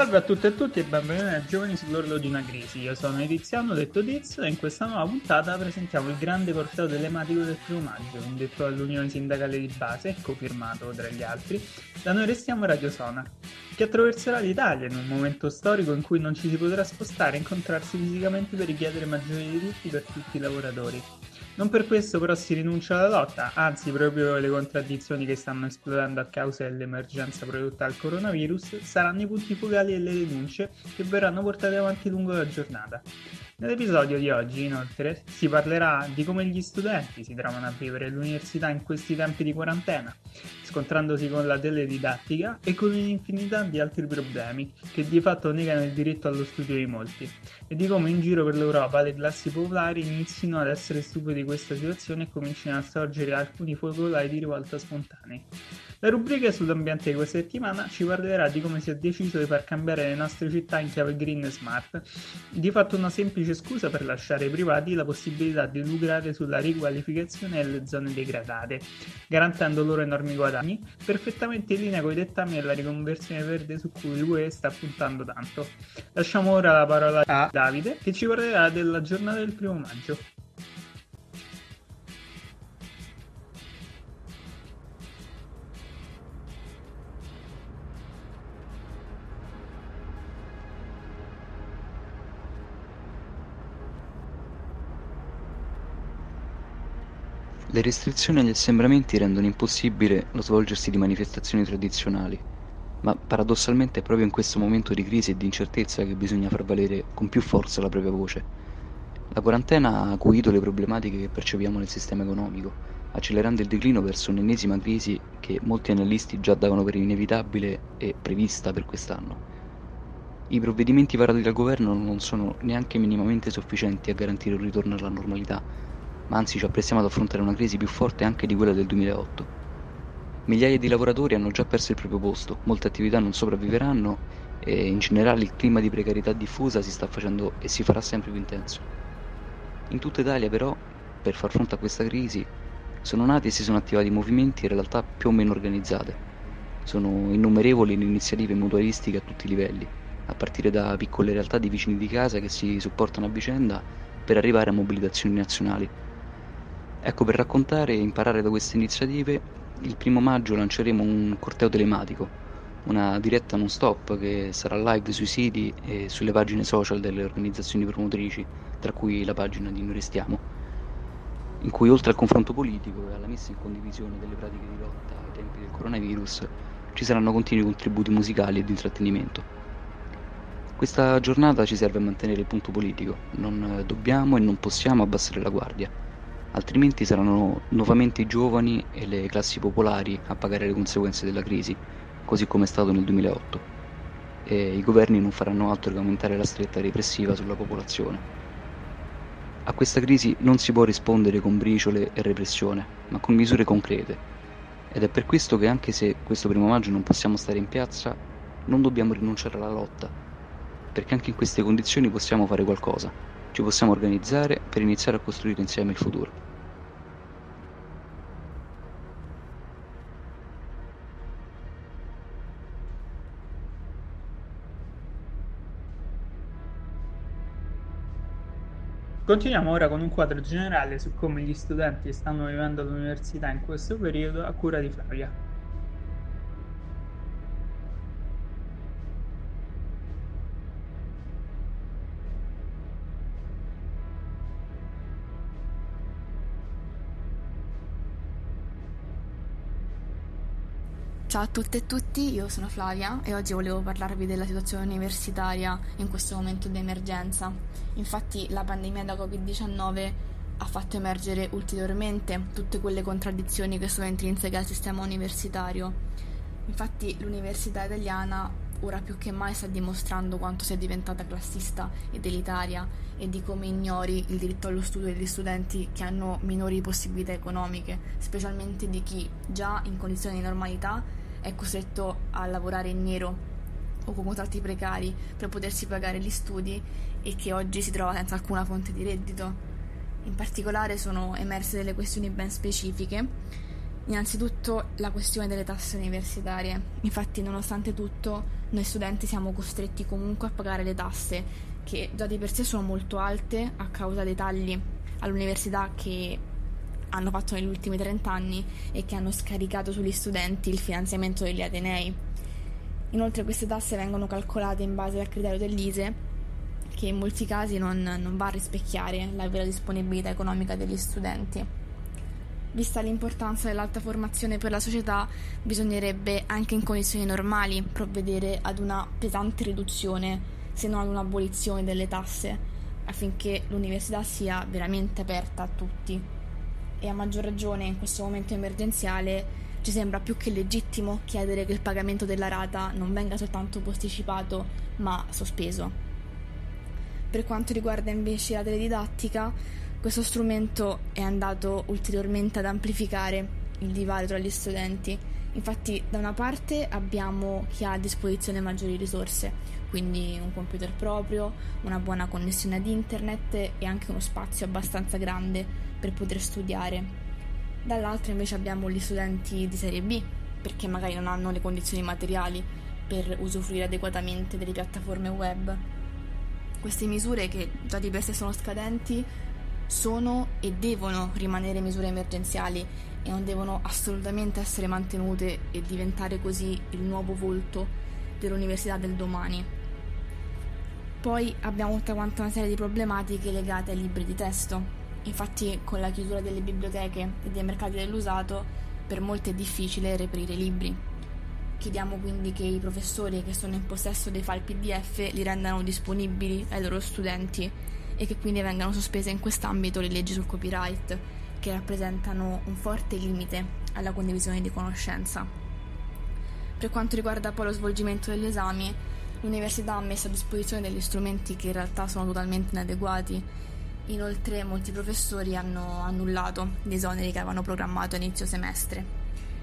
Salve a tutte e tutti e benvenuti a Giovani sull'orlo di una crisi. Io sono Tiziano, detto Tiz, e in questa nuova puntata presentiamo il grande corteo telematico del 1 maggio, indetto all'Unione Sindacale di Base, cofirmato tra gli altri, da Noi Restiamo Radio Sonar, che attraverserà l'Italia in un momento storico in cui non ci si potrà spostare e incontrarsi fisicamente per richiedere maggiori diritti per tutti i lavoratori. Non per questo però si rinuncia alla lotta, anzi proprio le contraddizioni che stanno esplodendo a causa dell'emergenza prodotta dal coronavirus saranno i punti focali delle denunce che verranno portate avanti lungo la giornata. Nell'episodio di oggi, inoltre, si parlerà di come gli studenti si trovano a vivere l'università in questi tempi di quarantena, scontrandosi con la teledidattica e con un'infinità di altri problemi che di fatto negano il diritto allo studio di molti, e di come in giro per l'Europa le classi popolari inizino ad essere stufe di questa situazione e cominciano a sorgere alcuni focolai di rivolta spontanei. La rubrica sull'ambiente di questa settimana ci parlerà di come si è deciso di far cambiare le nostre città in chiave green e smart, di fatto una semplice scusa per lasciare ai privati la possibilità di lucrare sulla riqualificazione delle zone degradate, garantendo loro enormi guadagni, perfettamente in linea con i dettami della riconversione verde su cui l'UE sta puntando tanto. Lasciamo ora la parola a Davide, che ci parlerà della giornata del 1 maggio. Le restrizioni agli assembramenti rendono impossibile lo svolgersi di manifestazioni tradizionali, ma paradossalmente è proprio in questo momento di crisi e di incertezza che bisogna far valere con più forza la propria voce. La quarantena ha acuito le problematiche che percepiamo nel sistema economico, accelerando il declino verso un'ennesima crisi che molti analisti già davano per inevitabile e prevista per quest'anno. I provvedimenti varati dal governo non sono neanche minimamente sufficienti a garantire un ritorno alla normalità, ma anzi ci apprestiamo ad affrontare una crisi più forte anche di quella del 2008. Migliaia di lavoratori hanno già perso il proprio posto, molte attività non sopravviveranno e in generale il clima di precarietà diffusa si sta facendo e si farà sempre più intenso. In tutta Italia però, per far fronte a questa crisi, sono nati e si sono attivati movimenti e realtà più o meno organizzate. Sono innumerevoli le iniziative mutualistiche a tutti i livelli, a partire da piccole realtà di vicini di casa che si supportano a vicenda per arrivare a mobilitazioni nazionali. Ecco, per raccontare e imparare da queste iniziative, il 1 maggio lanceremo un corteo telematico, una diretta non stop che sarà live sui siti e sulle pagine social delle organizzazioni promotrici, tra cui la pagina di Noi Restiamo, in cui oltre al confronto politico e alla messa in condivisione delle pratiche di lotta ai tempi del coronavirus, ci saranno continui contributi musicali e di intrattenimento. Questa giornata ci serve a mantenere il punto politico, non dobbiamo e non possiamo abbassare la guardia. Altrimenti saranno nuovamente i giovani e le classi popolari a pagare le conseguenze della crisi, così come è stato nel 2008, e i governi non faranno altro che aumentare la stretta repressiva sulla popolazione. A questa crisi non si può rispondere con briciole e repressione, ma con misure concrete, ed è per questo che anche se questo 1 maggio non possiamo stare in piazza, non dobbiamo rinunciare alla lotta, perché anche in queste condizioni possiamo fare qualcosa. Ci possiamo organizzare per iniziare a costruire insieme il futuro. Continuiamo ora con un quadro generale su come gli studenti stanno vivendo l'università in questo periodo a cura di Flavia. Ciao a tutte e tutti, io sono Flavia e oggi volevo parlarvi della situazione universitaria in questo momento di emergenza. Infatti la pandemia da Covid-19 ha fatto emergere ulteriormente tutte quelle contraddizioni che sono intrinseche al sistema universitario. Infatti l'università italiana ora più che mai sta dimostrando quanto sia diventata classista ed elitaria e di come ignori il diritto allo studio degli studenti che hanno minori possibilità economiche, specialmente di chi già in condizioni di normalità è costretto a lavorare in nero o con contratti precari per potersi pagare gli studi e che oggi si trova senza alcuna fonte di reddito. In particolare sono emerse delle questioni ben specifiche Innanzitutto la questione delle tasse universitarie. Infatti, nonostante tutto, noi studenti siamo costretti comunque a pagare le tasse, che già di per sé sono molto alte a causa dei tagli all'università che hanno fatto negli ultimi 30 anni e che hanno scaricato sugli studenti il finanziamento degli atenei. Inoltre queste tasse vengono calcolate in base al criterio dell'ISEE, che in molti casi non va a rispecchiare la vera disponibilità economica degli studenti. Vista l'importanza dell'alta formazione per la società, bisognerebbe anche in condizioni normali provvedere ad una pesante riduzione, se non ad un'abolizione delle tasse, affinché l'università sia veramente aperta a tutti. E a maggior ragione in questo momento emergenziale ci sembra più che legittimo chiedere che il pagamento della rata non venga soltanto posticipato, ma sospeso. Per quanto riguarda invece la teledidattica, questo strumento è andato ulteriormente ad amplificare il divario tra gli studenti. Infatti, da una parte abbiamo chi ha a disposizione maggiori risorse, quindi un computer proprio, una buona connessione ad internet e anche uno spazio abbastanza grande per poter studiare. Dall'altra invece abbiamo gli studenti di serie B, perché magari non hanno le condizioni materiali per usufruire adeguatamente delle piattaforme web. Queste misure, che già di per sé sono scadenti, sono e devono rimanere misure emergenziali e non devono assolutamente essere mantenute e diventare così il nuovo volto dell'università del domani. Poi abbiamo tutta quanta una serie di problematiche legate ai libri di testo. Infatti, con la chiusura delle biblioteche e dei mercati dell'usato, per molti è difficile reperire libri. Chiediamo quindi che i professori che sono in possesso dei file PDF li rendano disponibili ai loro studenti e che quindi vengano sospese in quest'ambito le leggi sul copyright, che rappresentano un forte limite alla condivisione di conoscenza. Per quanto riguarda poi lo svolgimento degli esami, l'università ha messo a disposizione degli strumenti che in realtà sono totalmente inadeguati. Inoltre molti professori hanno annullato gli esoneri che avevano programmato a inizio semestre.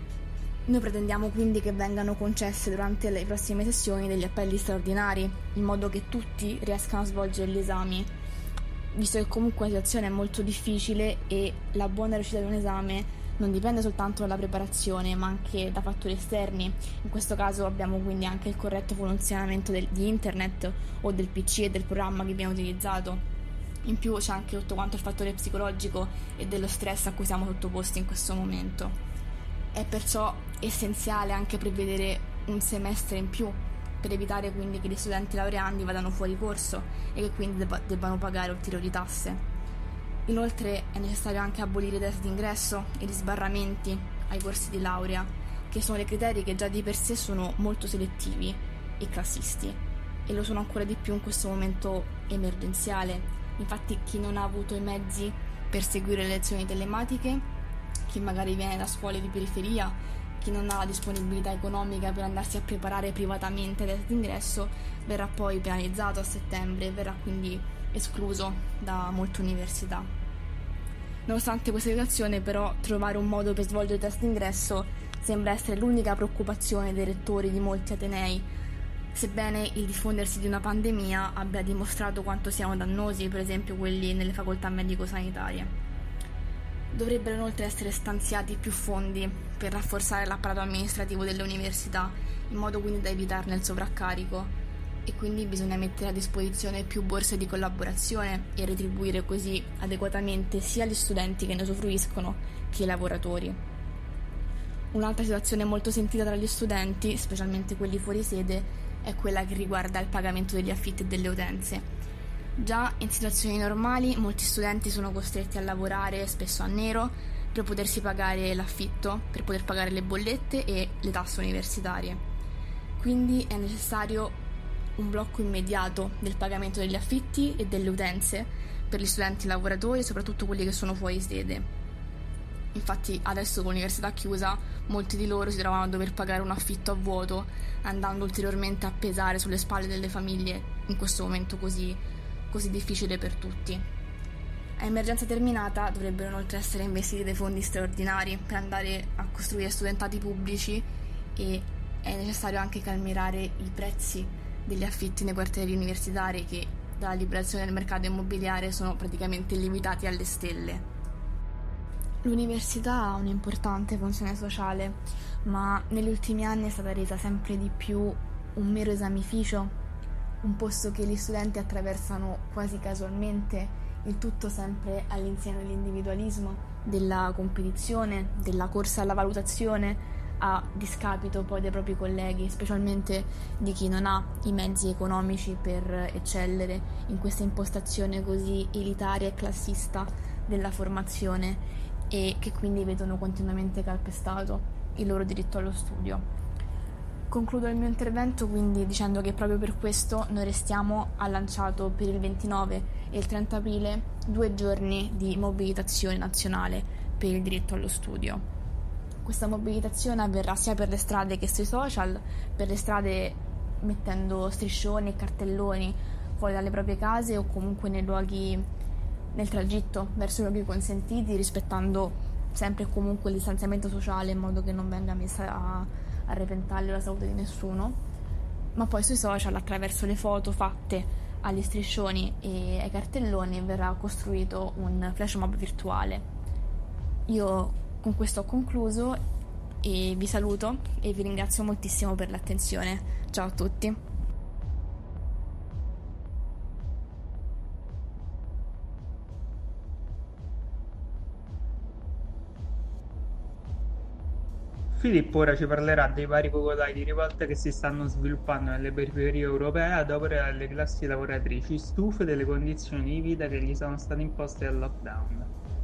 Noi pretendiamo quindi che vengano concesse durante le prossime sessioni degli appelli straordinari, in modo che tutti riescano a svolgere gli esami, visto che comunque la situazione è molto difficile e la buona riuscita di un esame non dipende soltanto dalla preparazione, ma anche da fattori esterni. In questo caso abbiamo quindi anche il corretto funzionamento di internet o del PC e del programma che viene utilizzato. In più c'è anche tutto quanto il fattore psicologico e dello stress a cui siamo sottoposti in questo momento. È perciò essenziale anche prevedere un semestre in più, per evitare quindi che gli studenti laureandi vadano fuori corso e che quindi debbano pagare ulteriori tasse. Inoltre è necessario anche abolire i test d'ingresso e gli sbarramenti ai corsi di laurea, che sono dei criteri che già di per sé sono molto selettivi e classisti, e lo sono ancora di più in questo momento emergenziale. Infatti chi non ha avuto i mezzi per seguire le lezioni telematiche, chi magari viene da scuole di periferia, chi non ha la disponibilità economica per andarsi a preparare privatamente ai test d'ingresso, verrà poi penalizzato a settembre e verrà quindi escluso da molte università. Nonostante questa situazione, però, trovare un modo per svolgere i test d'ingresso sembra essere l'unica preoccupazione dei rettori di molti atenei, sebbene il diffondersi di una pandemia abbia dimostrato quanto siano dannosi, per esempio quelli nelle facoltà medico-sanitarie. Dovrebbero inoltre essere stanziati più fondi per rafforzare l'apparato amministrativo delle università, in modo quindi da evitarne il sovraccarico, e quindi bisogna mettere a disposizione più borse di collaborazione e retribuire così adeguatamente sia gli studenti che ne usufruiscono che i lavoratori. Un'altra situazione molto sentita tra gli studenti, specialmente quelli fuori sede, è quella che riguarda il pagamento degli affitti e delle utenze. Già in situazioni normali molti studenti sono costretti a lavorare spesso a nero per potersi pagare l'affitto, per poter pagare le bollette e le tasse universitarie. Quindi è necessario un blocco immediato del pagamento degli affitti e delle utenze per gli studenti lavoratori, soprattutto quelli che sono fuori sede. Infatti adesso con l'università chiusa molti di loro si trovano a dover pagare un affitto a vuoto, andando ulteriormente a pesare sulle spalle delle famiglie in questo momento così difficile per tutti. A emergenza terminata dovrebbero inoltre essere investiti dei fondi straordinari per andare a costruire studentati pubblici, e è necessario anche calmierare i prezzi degli affitti nei quartieri universitari, che dalla liberazione del mercato immobiliare sono praticamente limitati alle stelle. L'università ha un'importante funzione sociale, ma negli ultimi anni è stata resa sempre di più un mero esamificio, un posto che gli studenti attraversano quasi casualmente, il tutto sempre all'insegna dell'individualismo, della competizione, della corsa alla valutazione, a discapito poi dei propri colleghi, specialmente di chi non ha i mezzi economici per eccellere in questa impostazione così elitaria e classista della formazione e che quindi vedono continuamente calpestato il loro diritto allo studio. Concludo il mio intervento quindi dicendo che proprio per questo noi restiamo a lanciato per il 29 e il 30 aprile 2 giorni di mobilitazione nazionale per il diritto allo studio. Questa mobilitazione avverrà sia per le strade che sui social, per le strade mettendo striscioni e cartelloni fuori dalle proprie case o comunque nei luoghi, nel tragitto verso i luoghi consentiti, rispettando sempre e comunque il distanziamento sociale in modo che non venga messa a repentaglio la salute di nessuno, ma poi sui social attraverso le foto fatte agli striscioni e ai cartelloni verrà costruito un flash mob virtuale. Io con questo ho concluso e vi saluto e vi ringrazio moltissimo per l'attenzione. Ciao a tutti. Filippo ora ci parlerà dei vari focolai di rivolta che si stanno sviluppando nelle periferie europee ad opera delle classi lavoratrici stufe delle condizioni di vita che gli sono state imposte dal lockdown.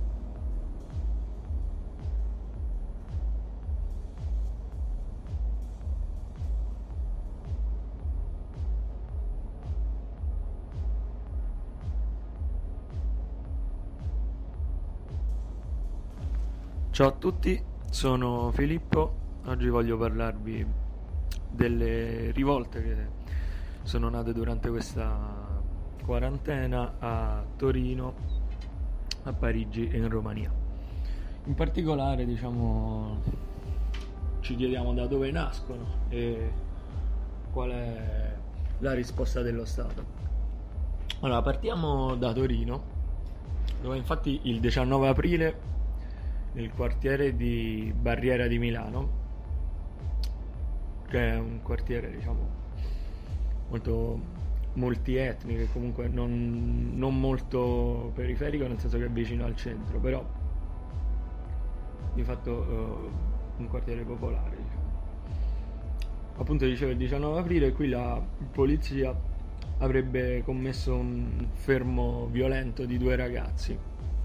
Ciao a tutti, sono Filippo. Oggi voglio parlarvi delle rivolte che sono nate durante questa quarantena a Torino, a Parigi e in Romania. In particolare, ci chiediamo da dove nascono e qual è la risposta dello Stato. Allora, partiamo da Torino, dove infatti il 19 aprile nel quartiere di Barriera di Milano, che è un quartiere molto multietnico e comunque non molto periferico, nel senso che è vicino al centro, però di fatto un quartiere popolare, Appunto, dicevo, il 19 aprile qui la polizia avrebbe commesso un fermo violento di 2 ragazzi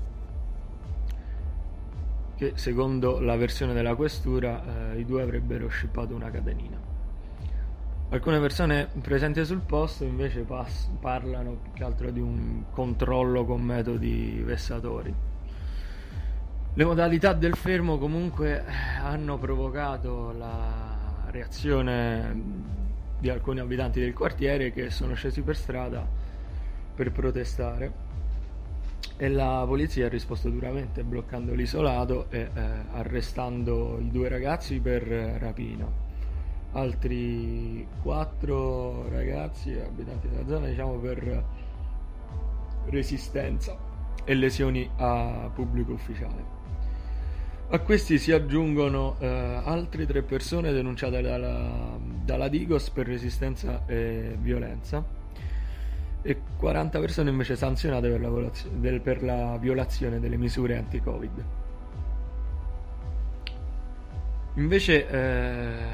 che, secondo la versione della questura, i 2 avrebbero scippato una catenina. Alcune persone presenti sul posto invece parlano più che altro di un controllo con metodi vessatori. Le modalità del fermo comunque hanno provocato la reazione di alcuni abitanti del quartiere che sono scesi per strada per protestare. E la polizia ha risposto duramente bloccando l'isolato e arrestando i 2 ragazzi per rapina. Altri 4 ragazzi abitanti della zona per resistenza e lesioni a pubblico ufficiale. A questi si aggiungono altre 3 persone denunciate dalla Digos per resistenza e violenza e 40 persone invece sanzionate per la violazione delle misure anti-Covid. Invece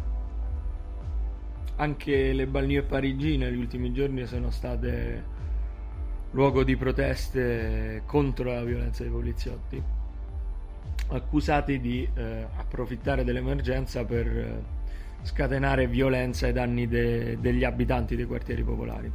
anche le banlieue parigine negli ultimi giorni sono state luogo di proteste contro la violenza dei poliziotti, accusati di approfittare dell'emergenza per scatenare violenza ai danni degli abitanti dei quartieri popolari.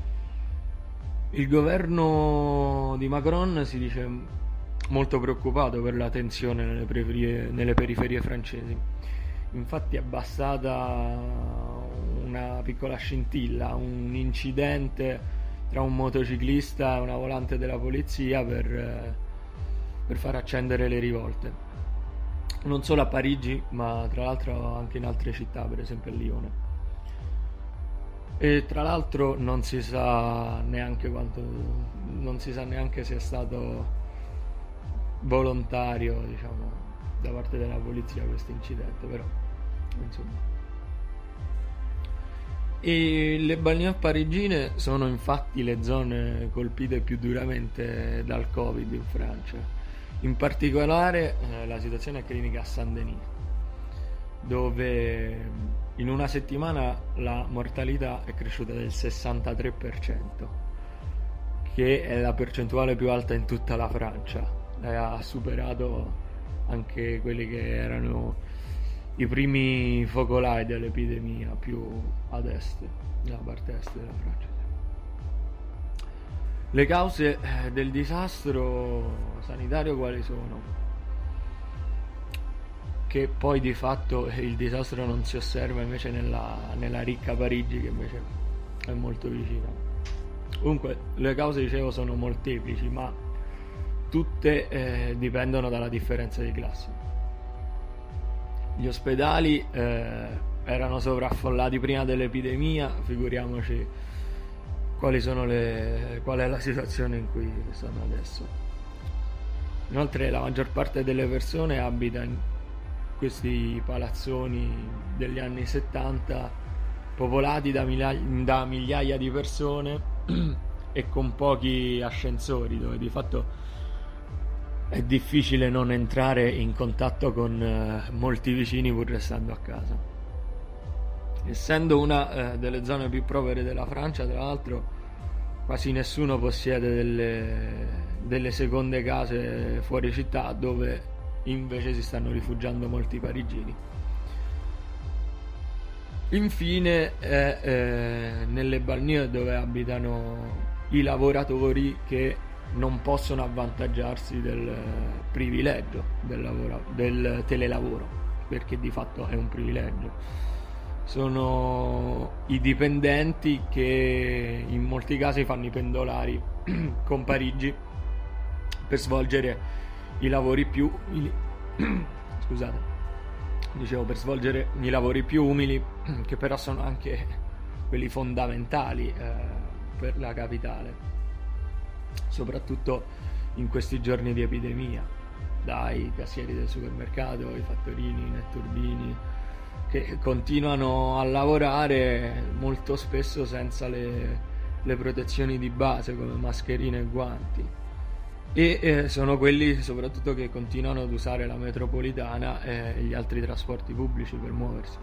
Il governo di Macron si dice molto preoccupato per la tensione nelle periferie francesi. Infatti è bastata una piccola scintilla, un incidente tra un motociclista e una volante della polizia per far accendere le rivolte. Non solo a Parigi, ma tra l'altro anche in altre città, per esempio a Lione. E tra l'altro non si sa neanche se è stato volontario, diciamo, da parte della polizia questo incidente, però insomma. E le banlieue parigine sono infatti le zone colpite più duramente dal Covid in Francia. In particolare la situazione è critica a Saint-Denis, dove in una settimana la mortalità è cresciuta del 63%, che è la percentuale più alta in tutta la Francia, e ha superato anche quelli che erano i primi focolai dell'epidemia più ad est, nella parte est della Francia. Le cause del disastro sanitario quali sono? Che poi di fatto il disastro non si osserva invece nella ricca Parigi, che invece è molto vicina. Comunque le cause, dicevo, sono molteplici, ma tutte dipendono dalla differenza di classe. Gli ospedali erano sovraffollati prima dell'epidemia, figuriamoci qual è la situazione in cui stanno adesso. Inoltre la maggior parte delle persone abita in questi palazzoni degli anni 70, popolati da migliaia di persone e con pochi ascensori, dove di fatto è difficile non entrare in contatto con molti vicini pur restando a casa. Essendo una delle zone più povere della Francia, tra l'altro, quasi nessuno possiede delle seconde case fuori città, dove invece si stanno rifugiando molti parigini. Infine nelle banlieue, dove abitano i lavoratori che non possono avvantaggiarsi del privilegio del telelavoro, perché di fatto è un privilegio. Sono i dipendenti che in molti casi fanno i pendolari con Parigi per svolgere i lavori più umili. Scusate, dicevo, per svolgere i lavori più umili, che però sono anche quelli fondamentali per la capitale, soprattutto in questi giorni di epidemia, dai cassieri del supermercato, i fattorini, i netturbini, che continuano a lavorare molto spesso senza le protezioni di base come mascherine e guanti, e sono quelli soprattutto che continuano ad usare la metropolitana e gli altri trasporti pubblici per muoversi.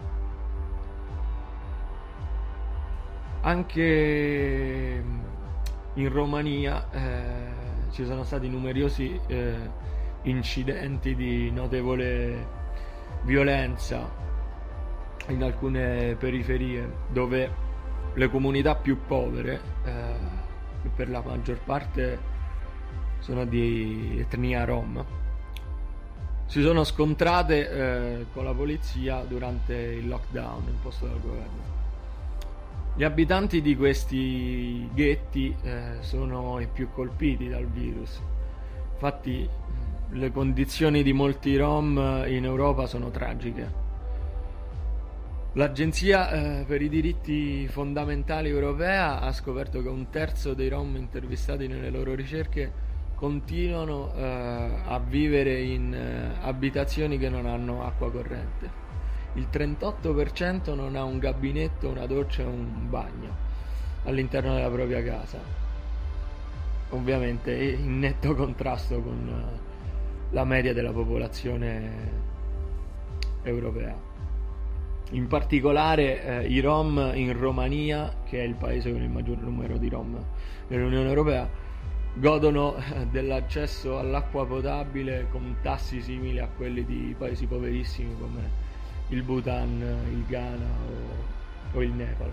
Anche in Romania ci sono stati numerosi incidenti di notevole violenza in alcune periferie, dove le comunità più povere, che per la maggior parte sono di etnia rom, si sono scontrate con la polizia durante il lockdown imposto dal governo. Gli abitanti di questi ghetti sono i più colpiti dal virus. Infatti le condizioni di molti rom in Europa sono tragiche. L'Agenzia per i diritti fondamentali europea ha scoperto che 1/3 dei rom intervistati nelle loro ricerche continuano a vivere in abitazioni che non hanno acqua corrente. Il 38% non ha un gabinetto, una doccia e un bagno all'interno della propria casa, ovviamente in netto contrasto con la media della popolazione europea. In particolare i rom in Romania, che è il paese con il maggior numero di rom nell'Unione Europea, godono dell'accesso all'acqua potabile con tassi simili a quelli di paesi poverissimi come il Bhutan, il Ghana o il Nepal.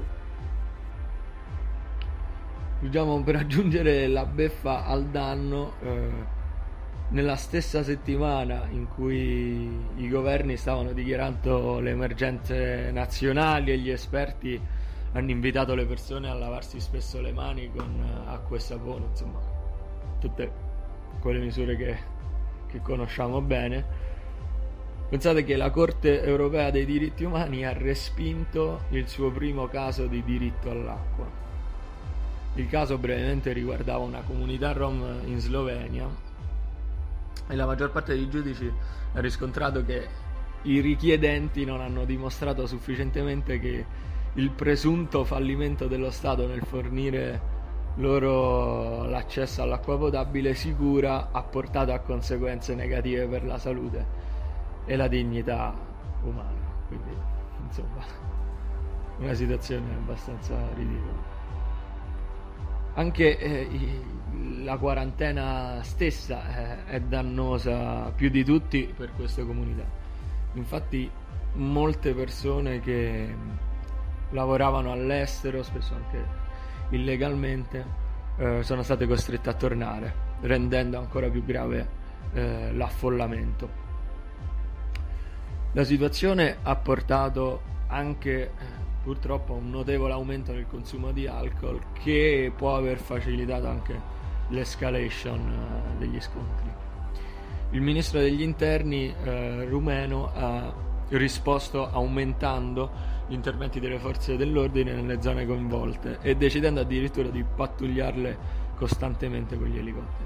Diciamo, per aggiungere la beffa al danno, nella stessa settimana in cui i governi stavano dichiarando le emergenze nazionali e gli esperti hanno invitato le persone a lavarsi spesso le mani con acqua e sapone, insomma tutte quelle misure che conosciamo bene, pensate che la Corte Europea dei Diritti Umani ha respinto il suo primo caso di diritto all'acqua. Il caso brevemente riguardava una comunità rom in Slovenia e la maggior parte dei giudici ha riscontrato che i richiedenti non hanno dimostrato sufficientemente che il presunto fallimento dello Stato nel fornire loro l'accesso all'acqua potabile sicura ha portato a conseguenze negative per la salute e la dignità umana. Quindi, insomma, una situazione abbastanza ridicola. Anche la quarantena stessa è dannosa più di tutti per queste comunità. Infatti molte persone che lavoravano all'estero, spesso anche illegalmente, sono state costrette a tornare, rendendo ancora più grave l'affollamento. La situazione ha portato anche purtroppo a un notevole aumento del consumo di alcol, che può aver facilitato anche l'escalation degli scontri. Il ministro degli interni rumeno ha risposto aumentando gli interventi delle forze dell'ordine nelle zone coinvolte e decidendo addirittura di pattugliarle costantemente con gli elicotteri.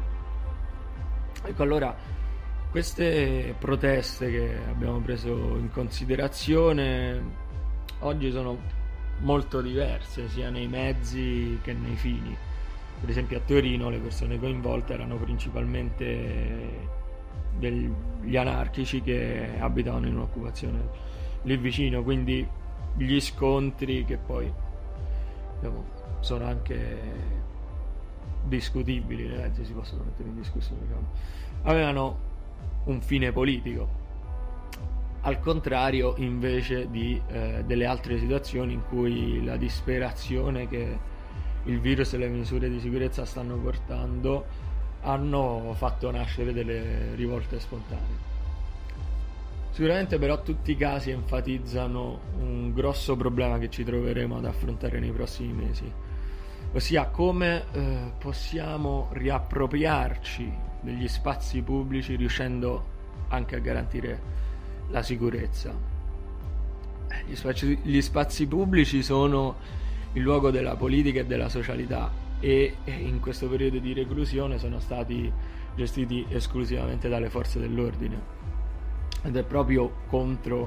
Ecco, allora, queste proteste che abbiamo preso in considerazione oggi sono molto diverse sia nei mezzi che nei fini. Per esempio a Torino le persone coinvolte erano principalmente degli anarchici che abitavano in un'occupazione lì vicino, quindi gli scontri, che poi sono anche discutibili, nei mezzi si possono mettere in discussione, avevano un fine politico, al contrario invece di delle altre situazioni in cui la disperazione che il virus e le misure di sicurezza stanno portando hanno fatto nascere delle rivolte spontanee. Sicuramente però tutti i casi enfatizzano un grosso problema che ci troveremo ad affrontare nei prossimi mesi, ossia come possiamo riappropriarci degli spazi pubblici riuscendo anche a garantire la sicurezza. Gli spazi pubblici sono il luogo della politica e della socialità e in questo periodo di reclusione sono stati gestiti esclusivamente dalle forze dell'ordine, ed è proprio contro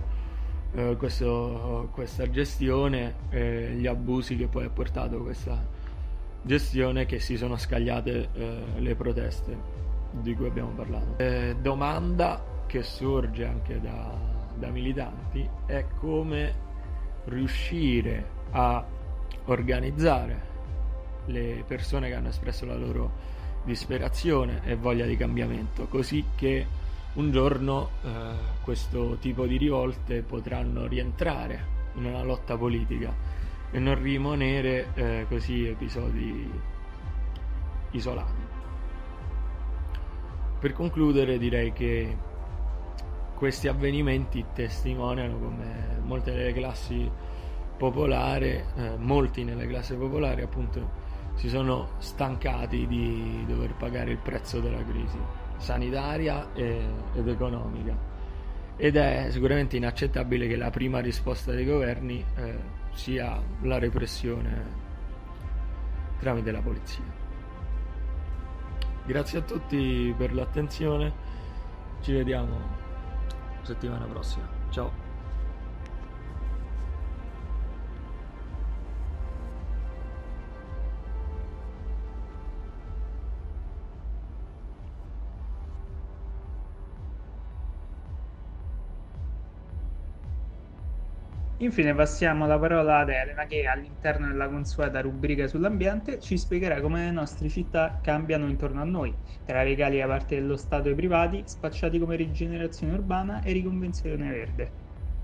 questa gestione, gli abusi che poi ha portato questa gestione, che si sono scagliate le proteste di cui abbiamo parlato. Domanda che sorge anche da militanti è come riuscire a organizzare le persone che hanno espresso la loro disperazione e voglia di cambiamento, così che un giorno questo tipo di rivolte potranno rientrare in una lotta politica e non rimanere così episodi isolati. Per concludere direi che questi avvenimenti testimoniano come molti nelle classi popolari appunto si sono stancati di dover pagare il prezzo della crisi sanitaria ed economica, ed è sicuramente inaccettabile che la prima risposta dei governi sia la repressione tramite la polizia. Grazie a tutti per l'attenzione, ci vediamo settimana prossima, ciao. Infine passiamo la parola ad Elena che all'interno della consueta rubrica sull'ambiente ci spiegherà come le nostre città cambiano intorno a noi, tra regali da parte dello Stato ai privati, spacciati come rigenerazione urbana e riconversione verde.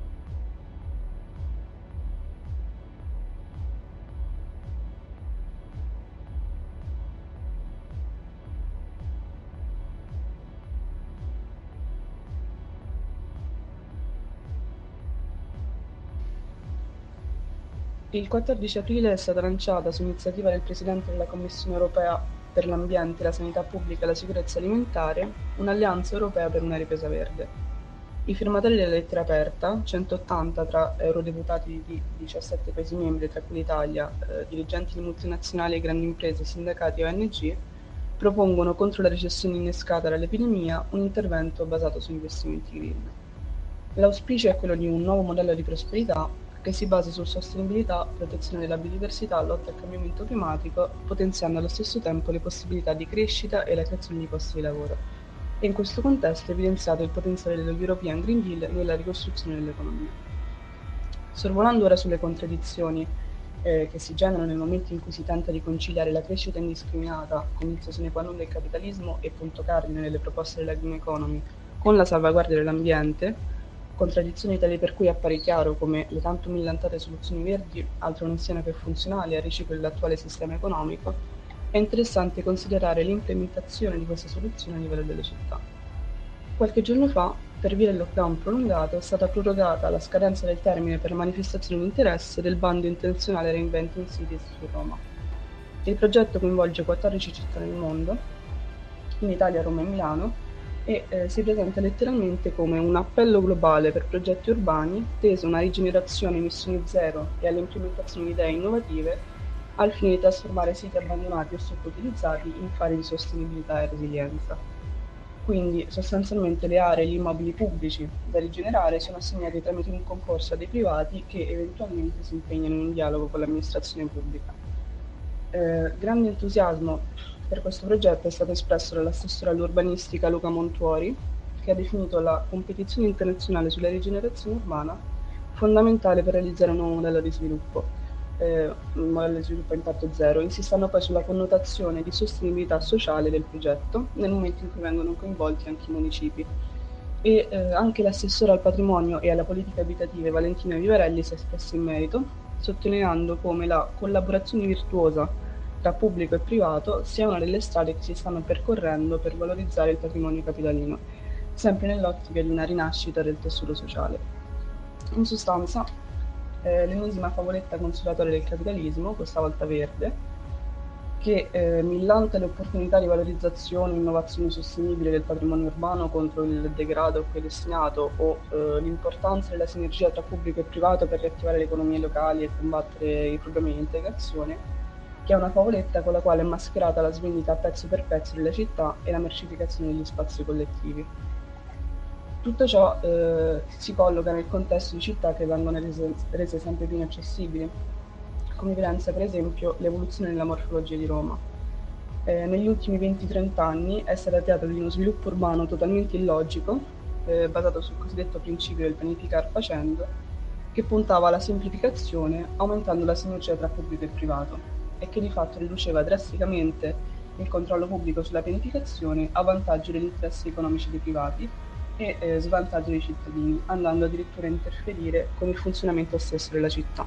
Il 14 aprile è stata lanciata, su iniziativa del Presidente della Commissione europea per l'ambiente, la sanità pubblica e la sicurezza alimentare, un'alleanza europea per una ripresa verde. I firmatari della lettera aperta, 180 tra eurodeputati di 17 Paesi membri, tra cui l'Italia, dirigenti di multinazionali e grandi imprese, sindacati e ONG, propongono contro la recessione innescata dall'epidemia un intervento basato su investimenti green. L'auspicio è quello di un nuovo modello di prosperità che si basa su sostenibilità, protezione della biodiversità, lotta al cambiamento climatico, potenziando allo stesso tempo le possibilità di crescita e la creazione di posti di lavoro. E in questo contesto è evidenziato il potenziale dello European Green Deal nella ricostruzione dell'economia. Sorvolando ora sulle contraddizioni che si generano nel momento in cui si tenta di conciliare la crescita indiscriminata, condizione sine qua non del capitalismo e punto cardine delle proposte della Green Economy, con la salvaguardia dell'ambiente, contraddizioni tali per cui appare chiaro come le tanto millantate soluzioni verdi altro non siano che funzionali al riciclo dell'attuale sistema economico, è interessante considerare l'implementazione di queste soluzioni a livello delle città. Qualche giorno fa, per via del lockdown prolungato, è stata prorogata la scadenza del termine per manifestazioni di interesse del bando intenzionale Reinventing Cities su Roma. Il progetto coinvolge 14 città nel mondo, in Italia, Roma e Milano, e si presenta letteralmente come un appello globale per progetti urbani teso a una rigenerazione emissioni zero e all'implementazione di idee innovative al fine di trasformare siti abbandonati o sottoutilizzati in fari di sostenibilità e resilienza. Quindi sostanzialmente le aree e gli immobili pubblici da rigenerare sono assegnati tramite un concorso a dei privati che eventualmente si impegnano in un dialogo con l'amministrazione pubblica. Grande entusiasmo per questo progetto è stato espresso dall'assessore all'urbanistica Luca Montuori, che ha definito la competizione internazionale sulla rigenerazione urbana fondamentale per realizzare un nuovo modello di sviluppo, un modello di sviluppo a impatto zero, insistendo poi sulla connotazione di sostenibilità sociale del progetto nel momento in cui vengono coinvolti anche i municipi. E anche l'assessore al patrimonio e alla politica abitativa Valentina Vivarelli si è espressa in merito, sottolineando come la collaborazione virtuosa tra pubblico e privato sia una delle strade che si stanno percorrendo per valorizzare il patrimonio capitalino, sempre nell'ottica di una rinascita del tessuto sociale. In sostanza, l'ennesima favoletta consolatoria del capitalismo, questa volta verde, che millanta le opportunità di valorizzazione e innovazione sostenibile del patrimonio urbano contro il degrado qui destinato o l'importanza della sinergia tra pubblico e privato per riattivare le economie locali e combattere i problemi di integrazione, che è una favoletta con la quale è mascherata la svendita pezzo per pezzo della città e la mercificazione degli spazi collettivi. Tutto ciò si colloca nel contesto di città che vengono rese sempre più inaccessibili, come evidenzia per esempio l'evoluzione della morfologia di Roma. Negli ultimi 20-30 anni è stata teatro di uno sviluppo urbano totalmente illogico, basato sul cosiddetto principio del pianificare facendo, che puntava alla semplificazione aumentando la sinergia tra pubblico e privato e che di fatto riduceva drasticamente il controllo pubblico sulla pianificazione a vantaggio degli interessi economici dei privati e svantaggio dei cittadini, andando addirittura a interferire con il funzionamento stesso della città.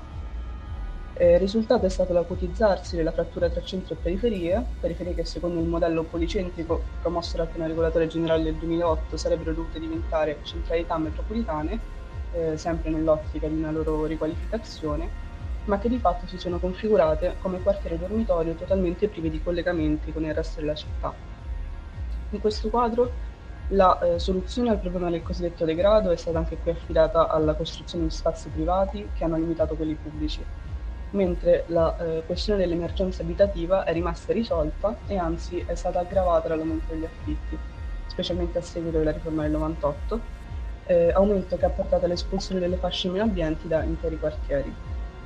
Il risultato è stato l'acutizzarsi della frattura tra centro e periferie che secondo il modello policentrico promosso dal piano regolatore generale del 2008 sarebbero dovute diventare centralità metropolitane, sempre nell'ottica di una loro riqualificazione, ma che di fatto si sono configurate come quartiere dormitorio totalmente privi di collegamenti con il resto della città. In questo quadro la soluzione al problema del cosiddetto degrado è stata anche qui affidata alla costruzione di spazi privati che hanno limitato quelli pubblici, mentre la questione dell'emergenza abitativa è rimasta risolta e anzi è stata aggravata dall'aumento degli affitti, specialmente a seguito della riforma del 98, aumento che ha portato all'espulsione delle fasce meno abbienti da interi quartieri.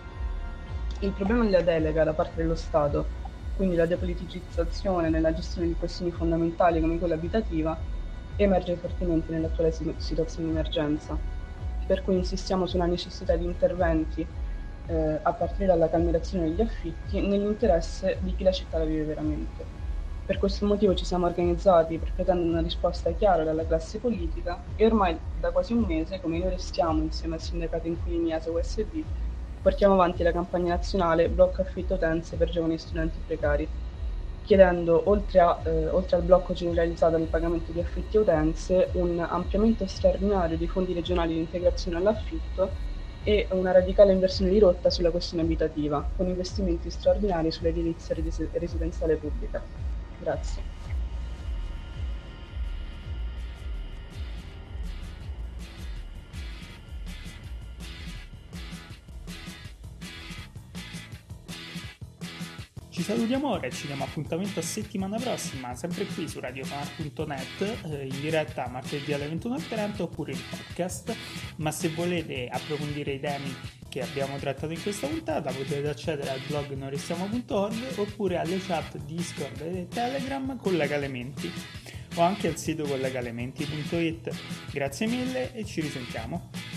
Il problema della delega da parte dello Stato, quindi la depoliticizzazione nella gestione di questioni fondamentali come quella abitativa, emerge fortemente nell'attuale situazione di emergenza, per cui insistiamo sulla necessità di interventi a partire dalla calmierazione degli affitti nell'interesse di chi la città la vive veramente. Per questo motivo ci siamo organizzati per pretendere una risposta chiara dalla classe politica e ormai da quasi un mese, come noi restiamo insieme al sindacato inquilini ASE USB, portiamo avanti la campagna nazionale Blocco Affitto Utenze per giovani e studenti precari, chiedendo, oltre al blocco generalizzato del pagamento di affitti e utenze, un ampliamento straordinario dei fondi regionali di integrazione all'affitto e una radicale inversione di rotta sulla questione abitativa, con investimenti straordinari sull'edilizia residenziale pubblica. Grazie. Ci salutiamo ora e ci diamo appuntamento a settimana prossima, sempre qui su radiofar.net, in diretta martedì alle 21:30 oppure in podcast. Ma se volete approfondire i temi che abbiamo trattato in questa puntata potete accedere al blog noirestiamo.org oppure alle chat Discord e Telegram Collega Elementi o anche al sito collegaelementi.it. Grazie mille e ci risentiamo.